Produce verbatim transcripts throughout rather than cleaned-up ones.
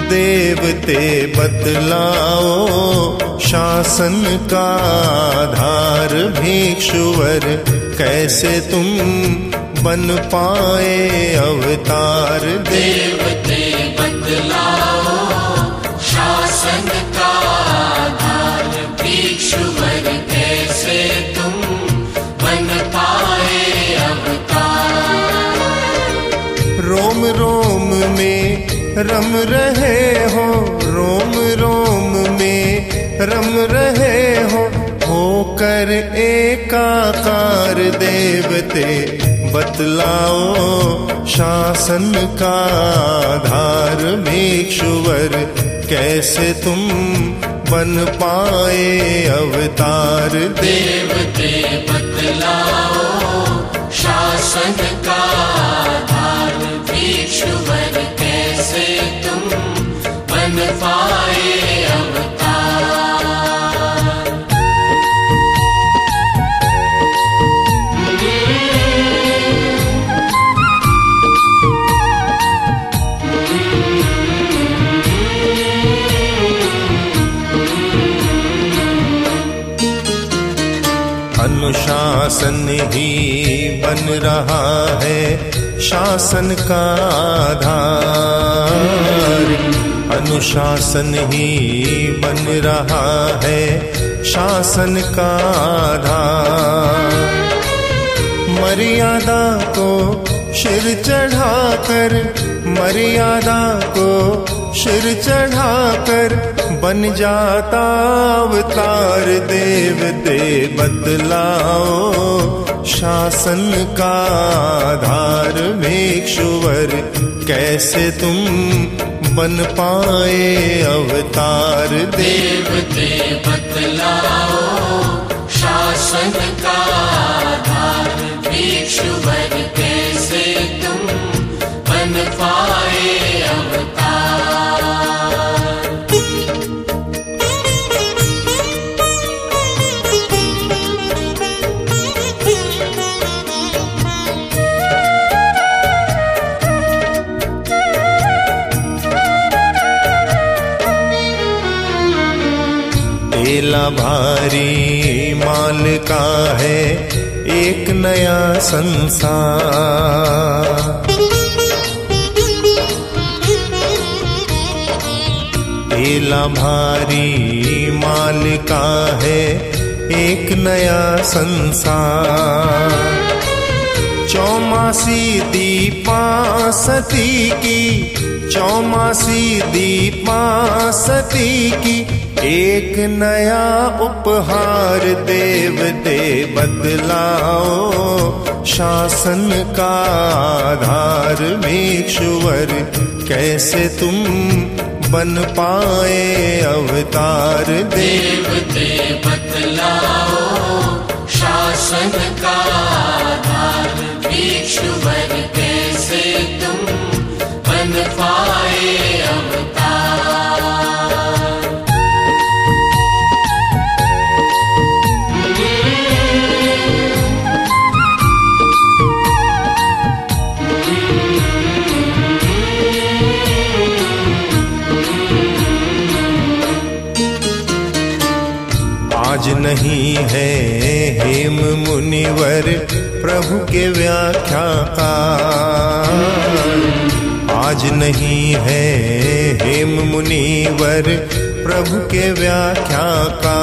देवते बतलाओ शासन का आधार, भिक्षुवर कैसे तुम बन पाए अवतार। देवते बतलाओ शासन का आधार, भिक्षुवर कैसे तुम बन पाए अवतार। रोम रोम में रम रहे हो, रोम रोम में रम रहे हो, होकर एकाकार देवते बतलाओ शासन का आधार। भिक्षुवर कैसे तुम बन पाए अवतार। देवते बतलाओ शासन का आधार, भिक्षुवर कैसे तुम बन पाए अवतार। अनुशासन ही बन रहा है शासन का आधार। अनुशासन ही बन रहा है शासन का आधार। मर्यादा को सिर चढ़ाकर, मर्यादा को सिर चढ़ाकर बन जाता अवतार। देवते बतलाओ शासन का आधार। भिक्षुवर कैसे तुम बन पाए अवतार। देवते बतलाओ शासन का आधार, भिक्षुवर कैसे तुम बन पाए अवतार। तेला भारी माल का है एक नया संसार। तेला भारी माल का है एक नया संसार। चौमासी दीपा सती की, चौमासी दीपा सती की एक नया उपहार। देवते बतलाओ शासन का आधार। भिक्षुवर कैसे तुम बन पाए अवतार। देवते बतलाओ शासन का आधार, भिक्षुवर कैसे तुम बन पाए अवतार। आज नहीं है हेम मुनिवर प्रभु के व्याख्या का, आज नहीं है हेम मुनिवर प्रभु के व्याख्या का।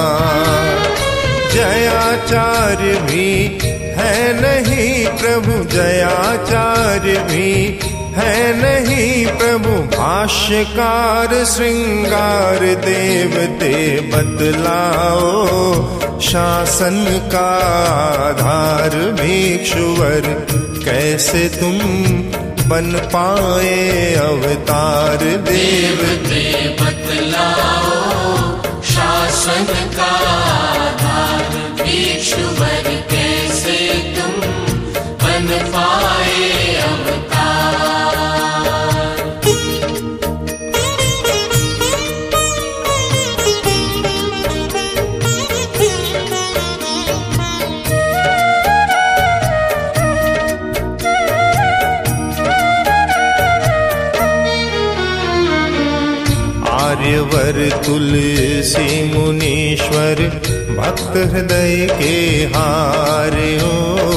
जयाचार्य भी है नहीं प्रभु, जयाचार्य भी है नहीं प्रभु, भाष्यकार श्रृंगार। देवते बतलाओ शासन का आधार। भिक्षुवर कैसे तुम बन पाए अवतार। देवते बतलाओ शासन का आधार, भिक्षुवर कैसे तुम बन पाए अवतार। आर्यवर तुलसी मुनीश्वर भक्त हृदय के हार्यो।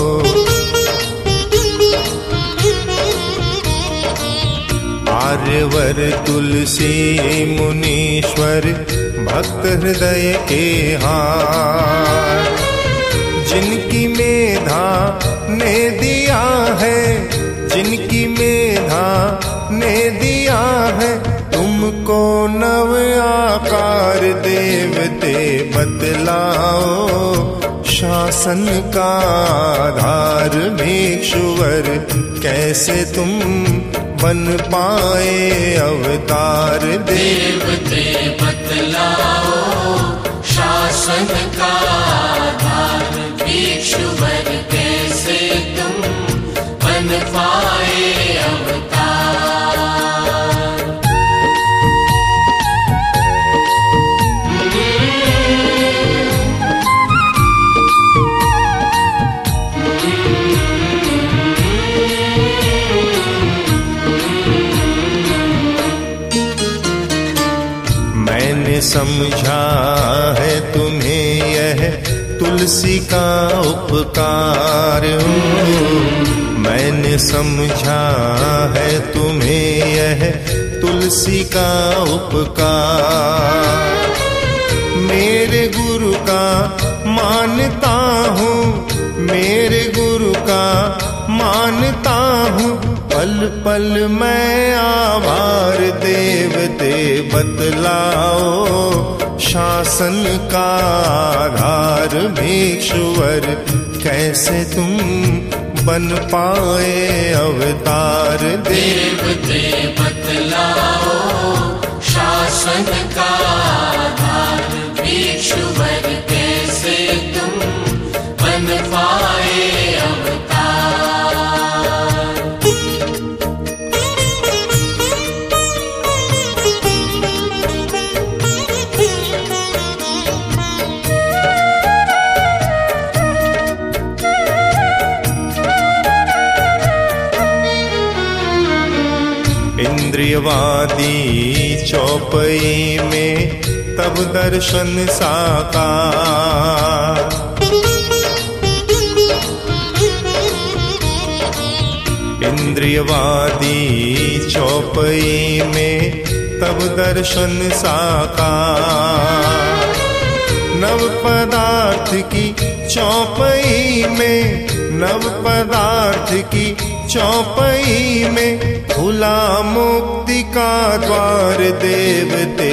आर्यवर तुलसी मुनीश्वर भक्त हृदय के हार। जिनकी मेधा ने दिया है, जिनकी मेधा ने दिया है तुमको नव आकार देवते बतलाओ। शासन का आधार भिक्षुवर कैसे तुम बन पाए अवतार देवते बतलाओ। शासन का आधार भिक्षुवर कैसे तुम बन पाए अवतार। मैंने समझा है तुम्हें यह तुलसी का उपकार हो। मैंने समझा है तुम्हें यह तुलसी का उपकार। मेरे गुरु का मानता हूँ, मेरे गुरु का मानता हूँ। पल पल मैं आभार देवते बतलाओ। शासन का आधार भिक्षुवर कैसे तुम बन पाए अवतार देवते बतलाओ। शासन का आधार भिक्षुवर कैसे तुम बन पाए अवतार। इंद्रियवादी चौपई में तब दर्शन साकार। इंद्रियवादी चौपई में तब दर्शन साकार। नव पदार्थ की चौपई में, नव पदार्थ की चौपई में खुला मुक्ति का द्वार देवते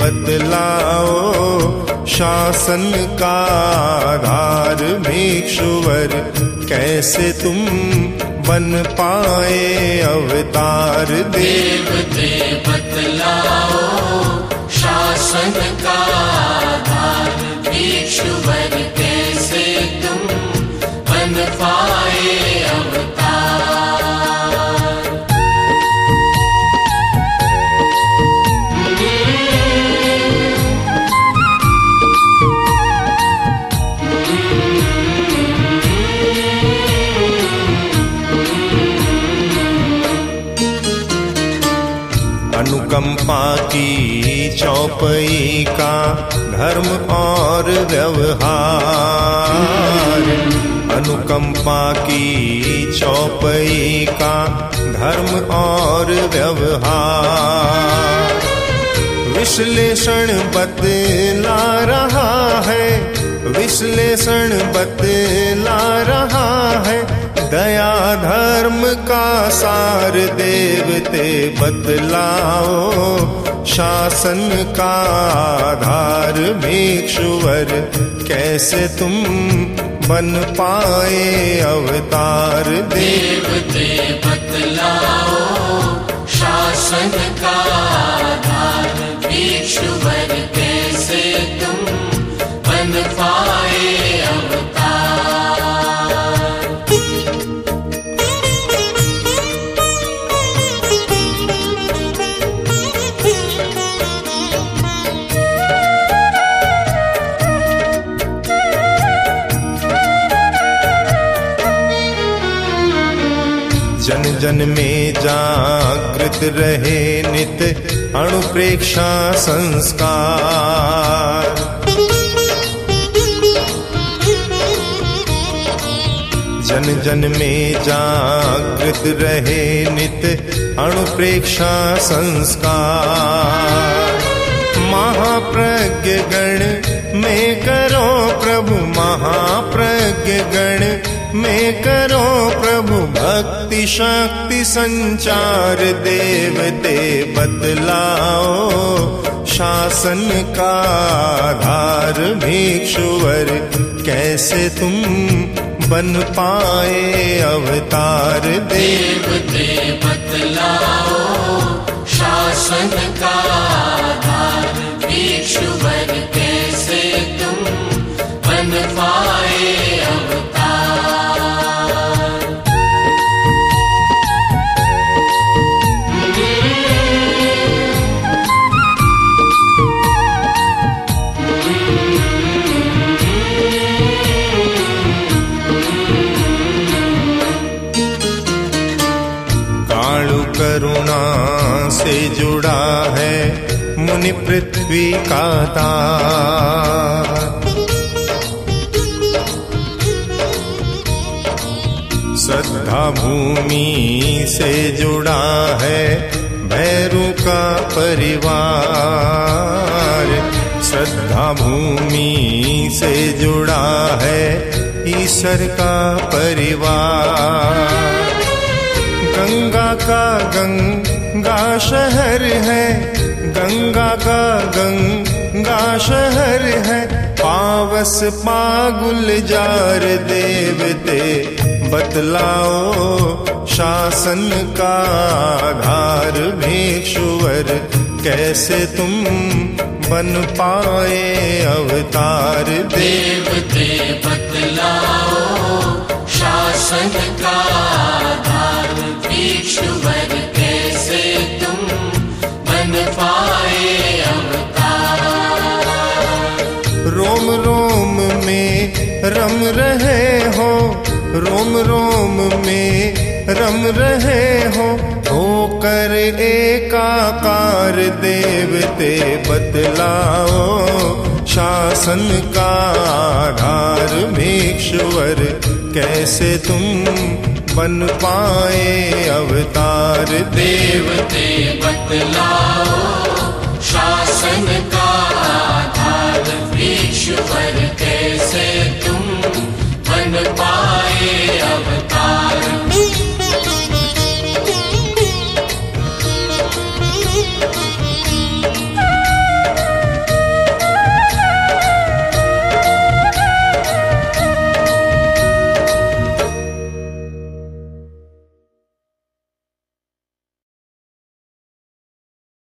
बतलाओ। शासन का आधार भिक्षुवर कैसे तुम बन पाए अवतार देवते बतलाओ। शासन का आधार भिक्षुवर कैसे तुम बन पाए अवतार। अनुकंपा की चौपई का धर्म और व्यवहार। अनुकंपा की चौपई का धर्म और व्यवहार। विश्लेषण बतला रहा है, विश्लेषण बतला रहा है। दया धर्म का सार देवते बतलाओ। शासन का आधार भिक्षुवर कैसे तुम बन पाए अवतार देवते बतलाओ। शासन का आधार भिक्षुवर कैसे तुम बन पाए अवतार। जन जन में जागृत रहे नित अणुप्रेक्षा संस्कार। जन जन में जागृत रहे नित अणुप्रेक्षा संस्कार। महाप्रज्ञ गण में करो प्रभु, महाप्रज्ञ गण में करो प्रभु भक्ति शक्ति संचार। देवते बतलाओ शासन का आधार, भिक्षुवर कैसे तुम बन पाए अवतार। देवते बतलाओ शासन का आधार, भिक्षुवर कैसे तुम बन पाए अवतार। करुणा से जुड़ा है मुनि पृथ्वी का तार। श्रद्धा भूमि से जुड़ा है भैरू का परिवार। श्रद्धा भूमि से जुड़ा है ईश्वर का परिवार। गंगा का गंगा शहर है, गंगा का गंगा शहर है, पावस पागुल जार। देवते बतलाओ शासन का आधार, भिक्षुवर कैसे तुम बन पाए अवतार। देवते बतलाओ शासन का आधार, भिक्षुवर कैसे तुम बन पाए अवतार। रोम रोम में रम रहे हो, रोम रोम में रम रहे हो, होकर एकाकार। देवते बतलाओ शासन का आधार, भिक्षुवर कैसे तुम बन पाए अवतार। देवते बतलाओ शासन का आधार, भिक्षुवर